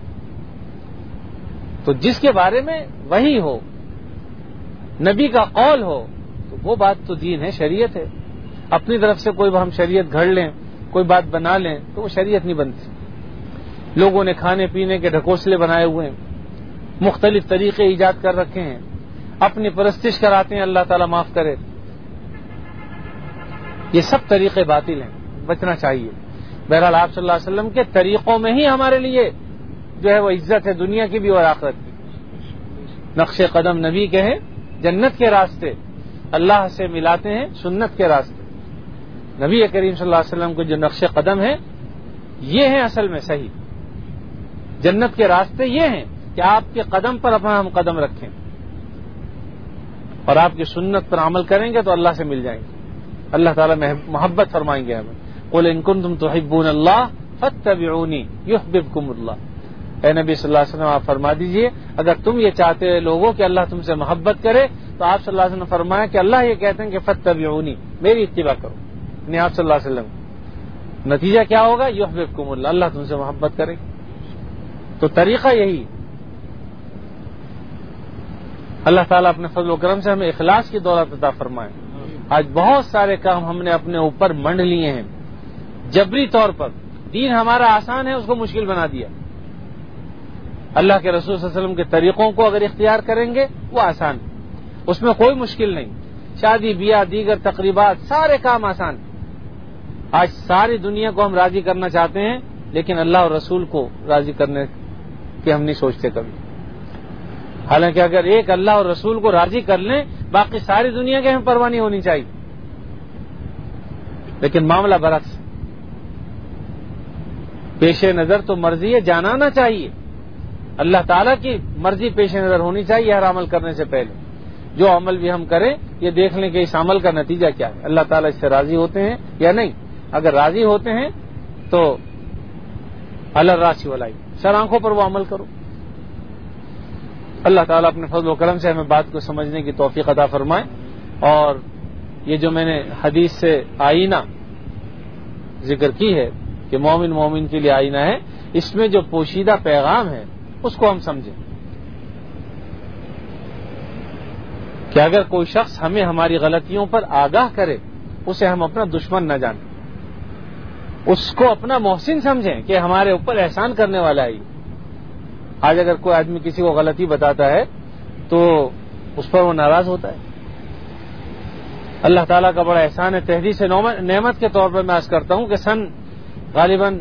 S1: تو جس کے بارے میں وحی ہو، نبی کا قول ہو، تو وہ بات تو دین ہے، شریعت ہے. اپنی طرف سے کوئی ہم شریعت گھڑ لیں، کوئی بات بنا لیں تو وہ شریعت نہیں بنتی. لوگوں نے کھانے پینے کے ڈھکوسلے بنائے ہوئے ہیں، مختلف طریقے ایجاد کر رکھے ہیں، اپنی پرستش کراتے ہیں، اللہ تعالیٰ معاف کرے. یہ سب طریقے باطل ہیں، بچنا چاہیے. بہرحال آپ صلی اللہ علیہ وسلم کے طریقوں میں ہی ہمارے لیے جو ہے وہ عزت ہے، دنیا کی بھی اور آخرت کی. نقش قدم نبی کے ہیں، جنت کے راستے اللہ سے ملاتے ہیں، سنت کے راستے. نبی کریم صلی اللہ علیہ وسلم کے جو نقش قدم ہیں یہ ہیں اصل میں صحیح. جنت کے راستے یہ ہیں کہ آپ کے قدم پر اپنا ہم قدم رکھیں اور آپ کی سنت پر عمل کریں گے تو اللہ سے مل جائیں گے. اللہ تعالیٰ محبت فرمائیں گے ہمیں. قل ان کنتم تحبون اللہ فاتبعونی یحببکم اللہ. اے نبی صلی اللہ علیہ وسلم آپ فرما دیجئے اگر تم یہ چاہتے ہیں لوگوں کہ اللہ تم سے محبت کرے تو آپ صلی اللہ علیہ وسلم نے فرمایا کہ اللہ یہ کہتے ہیں کہ فاتبعونی، میری اتباع کرو. یعنی آپ صلی اللہ علیہ وسلم، نتیجہ کیا ہوگا؟ یحببکم اللہ، اللہ تم سے محبت کرے. تو طریقہ یہی. اللہ تعالیٰ اپنے فضل و کرم سے ہمیں اخلاص کی دولت عطا فرمائے. آج بہت سارے کام ہم نے اپنے اوپر منڈ لیے ہیں جبری طور پر. دین ہمارا آسان ہے، اس کو مشکل بنا دیا. اللہ کے رسول صلی اللہ علیہ وسلم کے طریقوں کو اگر اختیار کریں گے وہ آسان، اس میں کوئی مشکل نہیں. شادی بیاہ دیگر تقریبات سارے کام آسان. آج ساری دنیا کو ہم راضی کرنا چاہتے ہیں لیکن اللہ اور رسول کو راضی کرنے کی ہم نہیں سوچتے کبھی. حالانکہ اگر ایک اللہ اور رسول کو راضی کر لیں باقی ساری دنیا کی ہمیں پرواہ نہیں ہونی چاہیے. لیکن معاملہ برعکس، پیش نظر تو مرضی ہے، جانانا چاہیے. اللہ تعالیٰ کی مرضی پیش نظر ہونی چاہیے ہر عمل کرنے سے پہلے. جو عمل بھی ہم کریں یہ دیکھ لیں کہ اس عمل کا نتیجہ کیا ہے، اللہ تعالیٰ اس سے راضی ہوتے ہیں یا نہیں. اگر راضی ہوتے ہیں تو اللہ راضی ولائی، سر آنکھوں پر وہ عمل کرو. اللہ تعالیٰ اپنے فضل و کرم سے ہمیں بات کو سمجھنے کی توفیق عطا فرمائے. اور یہ جو میں نے حدیث سے آئینہ ذکر کی ہے کہ مومن کے لیے آئینہ ہے، اس میں جو پوشیدہ پیغام ہے اس کو ہم سمجھیں کہ اگر کوئی شخص ہمیں ہماری غلطیوں پر آگاہ کرے اسے ہم اپنا دشمن نہ جانیں، اس کو اپنا محسن سمجھیں کہ ہمارے اوپر احسان کرنے والا ہے. آج اگر کوئی آدمی کسی کو غلطی بتاتا ہے تو اس پر وہ ناراض ہوتا ہے. اللہ تعالیٰ کا بڑا احسان ہے. تحدیث نعمت کے طور پر میں عرض کرتا ہوں کہ سن غالباً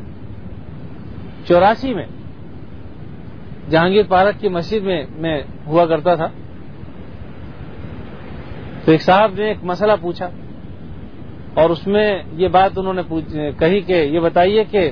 S1: 84 میں جہانگیر پارک کی مسجد میں ہوا کرتا تھا. تو ایک صاحب نے ایک مسئلہ پوچھا اور اس میں یہ بات انہوں نے کہی کہ یہ بتائیے کہ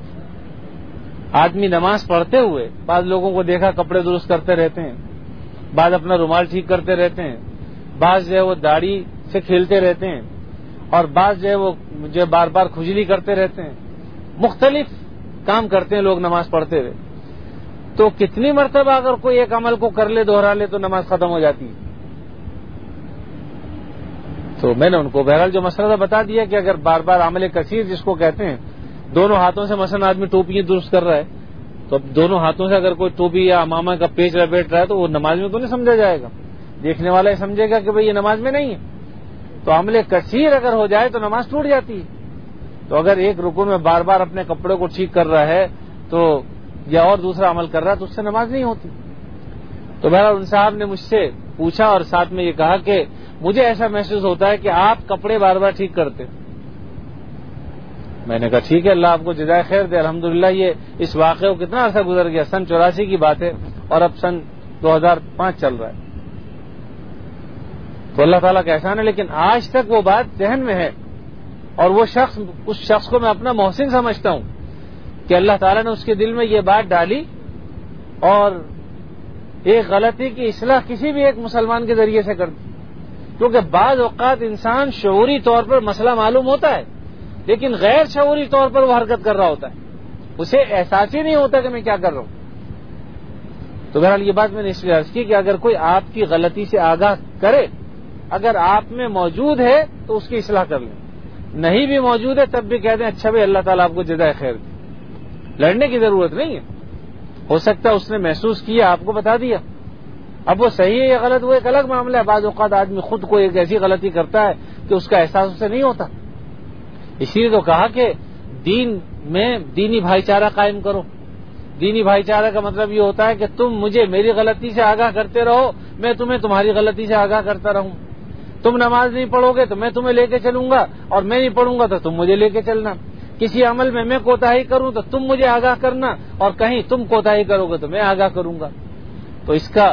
S1: آدمی نماز پڑھتے ہوئے بعض لوگوں کو دیکھا کپڑے درست کرتے رہتے ہیں، بعض اپنا رومال ٹھیک کرتے رہتے ہیں، بعض جو ہے وہ داڑھی سے کھیلتے رہتے ہیں، اور بعض جو ہے وہ بار بار کھجلی کرتے رہتے ہیں، مختلف کام کرتے ہیں لوگ نماز پڑھتے ہوئے. تو کتنی مرتبہ اگر کوئی ایک عمل کو کر لے، دوہرا لے، تو نماز ختم ہو جاتی ہے. تو میں نے ان کو بہرحال جو مسئلہ بتا دیا کہ اگر بار بار عمل کثیر جس کو کہتے ہیں، دونوں ہاتھوں سے مثلا آدمی ٹوپی درست کر رہا ہے، تو اب دونوں ہاتھوں سے اگر کوئی ٹوپی یا امامہ کا پیچ لپیٹ رہا ہے تو وہ نماز میں تو نہیں سمجھا جائے گا، دیکھنے والا یہ سمجھے گا کہ بھئی یہ نماز میں نہیں ہے. تو عمل کثیر اگر ہو جائے تو نماز ٹوٹ جاتی ہے. تو اگر ایک رکوع میں بار بار اپنے کپڑے کو ٹھیک کر رہا ہے تو یا اور دوسرا عمل کر رہا ہے تو اس سے نماز نہیں ہوتی. تو بہرحال ان صاحب نے مجھ سے پوچھا اور ساتھ میں یہ کہا کہ مجھے ایسا محسوس ہوتا ہے کہ آپ کپڑے بار بار ٹھیک کرتے. میں نے کہا ٹھیک ہے، اللہ آپ کو جزائے خیر دے. الحمدللہ یہ اس واقعے کو کتنا عرصہ گزر گیا، سن 84 کی بات ہے اور اب سن 2005 چل رہا ہے. تو اللہ تعالیٰ کا احسان ہے. لیکن آج تک وہ بات ذہن میں ہے، اور وہ شخص، اس شخص کو میں اپنا محسن سمجھتا ہوں کہ اللہ تعالیٰ نے اس کے دل میں یہ بات ڈالی، اور ایک غلطی کی اصلاح کسی بھی ایک مسلمان کے ذریعے سے کر دی. کیونکہ بعض اوقات انسان شعوری طور پر مسئلہ معلوم ہوتا ہے لیکن غیر شعوری طور پر وہ حرکت کر رہا ہوتا ہے، اسے احساس ہی نہیں ہوتا کہ میں کیا کر رہا ہوں. تو بہرحال یہ بات میں نے اس لیے عرض کی کہ اگر کوئی آپ کی غلطی سے آگاہ کرے، اگر آپ میں موجود ہے تو اس کی اصلاح کر لیں، نہیں بھی موجود ہے تب بھی کہہ دیں اچھا بھائی اللہ تعالیٰ آپ کو جزائے خیر دے. لڑنے کی ضرورت نہیں ہے. ہو سکتا ہے اس نے محسوس کیا، آپ کو بتا دیا. اب وہ صحیح ہے یا غلط وہ ایک الگ معاملہ ہے. بعض اوقات آدمی خود کو ایک ایسی غلطی کرتا ہے کہ اس کا احساس اسے نہیں ہوتا. اسی لیے تو کہا کہ دین میں دینی بھائی چارہ قائم کرو. دینی بھائی چارہ کا مطلب یہ ہوتا ہے کہ تم مجھے میری غلطی سے آگاہ کرتے رہو، میں تمہیں تمہاری غلطی سے آگاہ کرتا رہوں. تم نماز نہیں پڑھو گے تو میں تمہیں لے کے چلوں گا، اور میں نہیں پڑھوں گا تو تم مجھے لے کے چلنا. کسی عمل میں کوتاہی کروں تو تم مجھے آگاہ کرنا، اور کہیں تم کوتاہی کرو گے تو میں آگاہ کروں گا. تو اس کا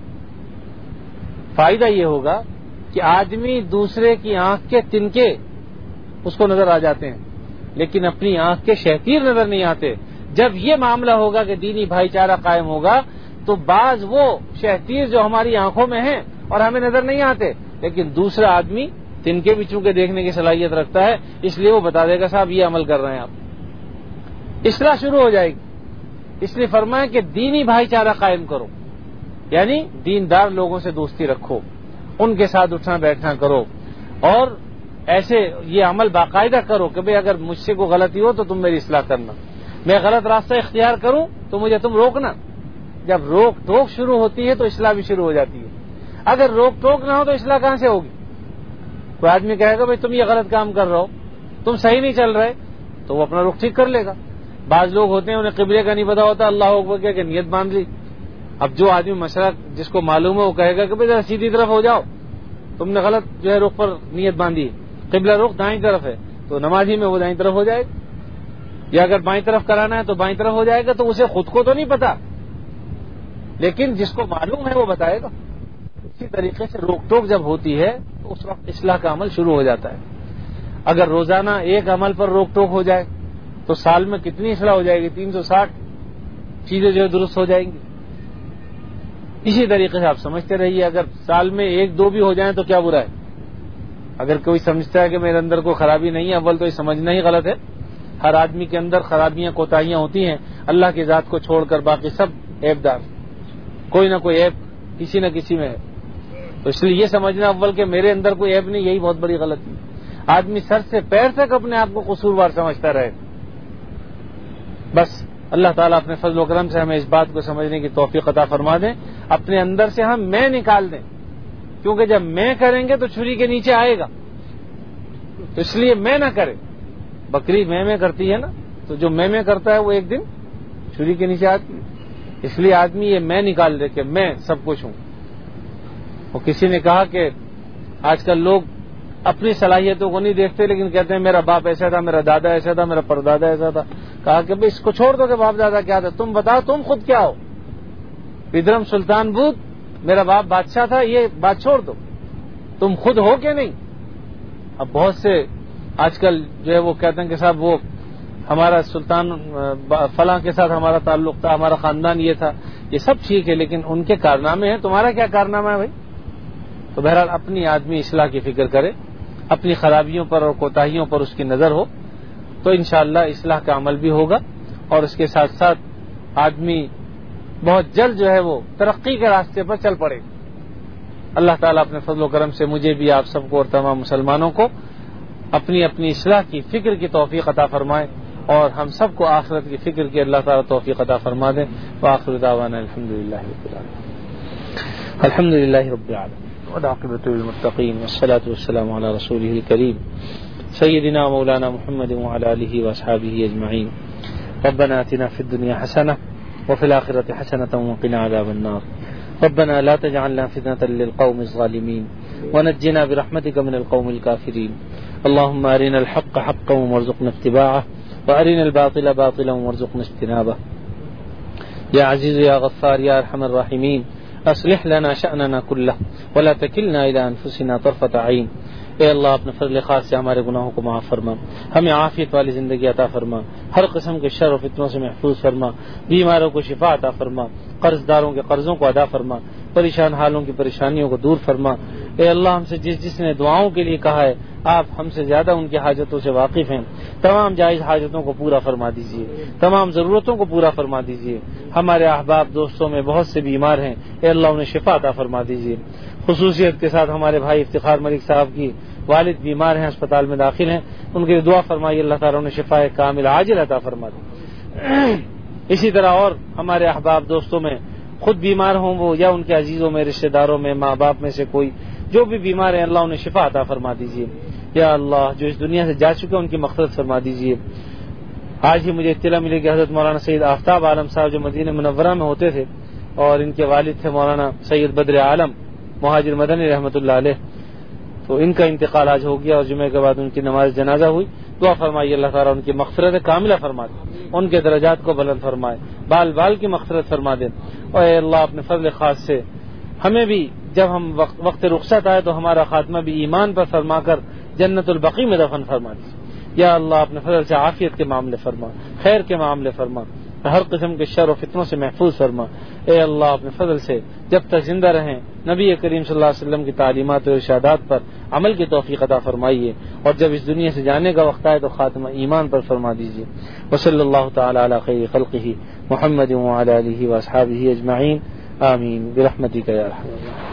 S1: فائدہ یہ ہوگا کہ آدمی دوسرے کی آنکھ کے تنکے اس کو نظر آ جاتے ہیں لیکن اپنی آنکھ کے شہتیر نظر نہیں آتے. جب یہ معاملہ ہوگا کہ دینی بھائی چارہ قائم ہوگا تو بعض وہ شہتیر جو ہماری آنکھوں میں ہیں اور ہمیں نظر نہیں آتے، لیکن دوسرا آدمی تنکے بھی چونکہ دیکھنے کی صلاحیت رکھتا ہے، اس لیے وہ بتا دے گا صاحب یہ عمل کر رہے ہیں آپ. اصلاح شروع ہو جائے گی. اس لیے فرمایا کہ دینی بھائی چارہ قائم کرو، یعنی دیندار لوگوں سے دوستی رکھو، ان کے ساتھ اٹھنا بیٹھنا کرو، اور ایسے یہ عمل باقاعدہ کرو کہ بھئی اگر مجھ سے کوئی غلطی ہو تو تم میری اصلاح کرنا، میں غلط راستہ اختیار کروں تو مجھے تم روکنا. جب روک ٹوک شروع ہوتی ہے تو اصلاح بھی شروع ہو جاتی ہے. اگر روک ٹوک نہ ہو تو اصلاح کہاں سے ہوگی؟ کوئی آدمی کہے گا بھئی تم یہ غلط کام کر رہے ہو، تم صحیح نہیں چل رہے، تو وہ اپنا رخ ٹھیک کر لے گا. بعض لوگ ہوتے ہیں انہیں قبلے کا نہیں پتا ہوتا، اللہ اکبر کہہ کے نیت باندھ لی. اب جو آدمی مسئلہ جس کو معلوم ہے وہ کہے گا کہ بھئی ذرا سیدھی طرف ہو جاؤ، تم نے غلط جو ہے رخ پر نیت باندھی، قبلہ رخ دائیں طرف ہے تو نماز ہی میں وہ دائیں طرف ہو جائے گا، یا اگر بائیں طرف کرانا ہے تو بائیں طرف ہو جائے گا. تو اسے خود کو تو نہیں پتا لیکن جس کو معلوم ہے وہ بتائے گا. اسی طریقے سے روک ٹوک جب ہوتی ہے تو اس وقت اصلاح کا عمل شروع ہو جاتا ہے. اگر روزانہ ایک عمل پر روک ٹوک ہو جائے تو سال میں کتنی اصلاح ہو جائے گی؟ 360 چیزیں جو ہے درست ہو جائیں گی. اسی طریقے سے آپ سمجھتے رہیے، اگر سال میں 1-2 بھی ہو جائیں تو کیا برا ہے؟ اگر کوئی سمجھتا ہے کہ میرے اندر کوئی خرابی نہیں ہے، اول تو یہ سمجھنا ہی غلط ہے. ہر آدمی کے اندر خرابیاں کوتاہیاں ہوتی ہیں، اللہ کی ذات کو چھوڑ کر باقی سب عیب دار، کوئی نہ کوئی عیب کسی نہ کسی میں ہے. تو اس لیے یہ سمجھنا اول کہ میرے اندر کوئی عیب نہیں، یہی بہت بڑی غلطی ہے. آدمی سر سے پیر تک اپنے آپ کو قصوروار سمجھتا رہے. بس اللہ تعالیٰ اپنے فضل و کرم سے ہمیں اس بات کو سمجھنے کی توفیق عطا فرما دیں. اپنے اندر سے ہم میں نکال دیں، کیونکہ جب میں کریں گے تو چھری کے نیچے آئے گا. تو اس لیے میں نہ کریں. بکری میں کرتی ہے نا، تو جو میں کرتا ہے وہ ایک دن چھری کے نیچے آتی ہے. اس لیے آدمی یہ میں نکال دے کہ میں سب کچھ ہوں. اور کسی نے کہا کہ آج کل لوگ اپنی صلاحیتوں کو نہیں دیکھتے لیکن کہتے ہیں میرا باپ ایسا تھا، میرا دادا ایسا تھا، میرا پردادا ایسا تھا. کہا کہ بھئی اس کو چھوڑ دو کہ باپ دادا کیا تھا، تم بتاؤ تم خود کیا ہو. پدرم سلطان بود، میرا باپ بادشاہ تھا، یہ بات چھوڑ دو، تم خود ہو کہ نہیں. اب بہت سے آج کل جو ہے وہ کہتے ہیں کہ صاحب وہ ہمارا سلطان فلاں کے ساتھ ہمارا تعلق تھا، ہمارا خاندان یہ تھا. یہ سب ٹھیک ہے، لیکن ان کے کارنامے ہیں، تمہارا کیا کارنامہ ہے بھائی؟ تو بہرحال اپنی آدمی اصلاح کی فکر کرے، اپنی خرابیوں پر اور کوتاہیوں پر اس کی نظر ہو تو انشاءاللہ اصلاح کا عمل بھی ہوگا، اور اس کے ساتھ ساتھ آدمی بہت جلد جو ہے وہ ترقی کے راستے پر چل پڑے. اللہ تعالیٰ اپنے فضل و کرم سے مجھے بھی، آپ سب کو اور تمام مسلمانوں کو اپنی اپنی اصلاح کی فکر کی توفیق عطا فرمائے، اور ہم سب کو آخرت کی فکر کی اللہ تعالیٰ توفیق عطا فرما دیں. وآخر دعوانا الحمدللہ رب العالمین. الحمدللہ رب العالمین والعاقبۃ للمتقین والصلاة والسلام علی رسولہ الکریم سیدنا مولانا محمد وعلی آلہ واصحابہ اجمعین. ربنا آتنا فی الدنیا حسنہ وفی الآخرۃ حسنۃ وقنا عذاب النار. ربنا لا تجعلنا فتنة للقوم الظالمين ونجنا برحمتك من القوم الكافرين. اللهم أرنا الحق حقا وارزقنا اتباعه وأرنا الباطل باطلا وارزقنا اجتنابه. يا عزيز يا غفار يا أرحم الراحمين أصلح لنا شأننا كله ولا تكلنا إلى أنفسنا طرفة عين. اے اللہ اپنے فضل خاص سے ہمارے گناہوں کو معاف فرما، ہمیں عافیت والی زندگی عطا فرما، ہر قسم کے شر و فتنوں سے محفوظ فرما، بیماروں کو شفا عطا فرما، قرض داروں کے قرضوں کو ادا فرما، پریشان حالوں کی پریشانیوں کو دور فرما. اے اللہ ہم سے جس نے دعاؤں کے لیے کہا ہے، آپ ہم سے زیادہ ان کی حاجتوں سے واقف ہیں. تمام جائز حاجتوں کو پورا فرما دیجیے، تمام ضرورتوں کو پورا فرما دیجیے. ہمارے احباب دوستوں میں بہت سے بیمار ہیں، اے اللہ انہیں شفا عطا فرما دیجیے. خصوصیت کے ساتھ ہمارے بھائی افتخار ملک صاحب کی والد بیمار ہیں، اسپتال میں داخل ہیں، ان کے دعا فرمائیے اللہ تعالیٰ انہیں شفا کامل عاجل عطا فرما دے. اسی طرح اور ہمارے احباب دوستوں میں خود بیمار ہوں وہ یا ان کے عزیزوں میں، رشتہ داروں میں، ماں باپ میں سے کوئی جو بھی بیمار ہے، اللہ انہیں شفا عطا فرما دیجیے. یا اللہ جو اس دنیا سے جا چکے ان کی مغفرت فرما دیجیے. آج ہی مجھے اطلاع ملی کہ حضرت مولانا سید آفتاب عالم صاحب جو مدینہ منورہ میں ہوتے تھے اور ان کے والد تھے مولانا سید بدر عالم مہاجر مدنی رحمۃ اللہ علیہ، تو ان کا انتقال آج ہو گیا اور جمعے کے بعد ان کی نماز جنازہ ہوئی. دعا فرمائیے اللہ تعالیٰ ان کی مغفرت کاملہ فرما دے، ان کے درجات کو بلند فرمائے، بال بال کی مغفرت فرما دے. اور اے اللہ اپنے فضل خاص سے ہمیں بھی جب ہم وقت رخصت آئے تو ہمارا خاتمہ بھی ایمان پر فرما کر جنت البقیع میں دفن فرما دیجیے. یا اللہ اپنے فضل سے عافیت کے معاملے فرما، خیر کے معاملے فرما، ہر قسم کے شر و فتنوں سے محفوظ فرما. اے اللہ اپنے فضل سے جب تک زندہ رہیں نبی کریم صلی اللہ علیہ وسلم کی تعلیمات و ارشادات پر عمل کی توفیق عطا فرمائیے، اور جب اس دنیا سے جانے کا وقت آئے تو خاتمہ ایمان پر فرما دیجیے. وصلی اللہ تعالی علی خیر خلقہ محمد وعلی آلہ واصحابہ اجمعین. آمین برحمتک یا ارحم الراحمین.